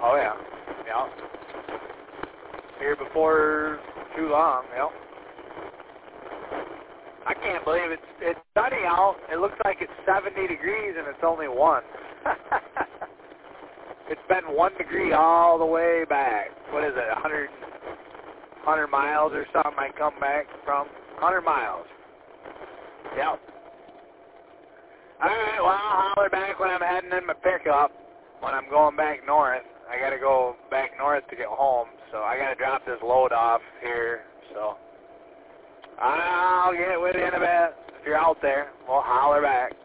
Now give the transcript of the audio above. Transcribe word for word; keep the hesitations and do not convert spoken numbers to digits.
Oh, yeah. Yeah. Here before too long, yep. I can't believe it's it's sunny out. It looks like it's seventy degrees and it's only one. It's been one degree all the way back. What is it, one hundred, one hundred miles or something I come back from? one hundred miles. Yep. All right, well, I'll holler back when I'm heading in my pickup. When I'm going back north. I got to go back north to get home, so I got to drop this load off here, so I'll get with you in a bit. If you're out there, we'll holler back.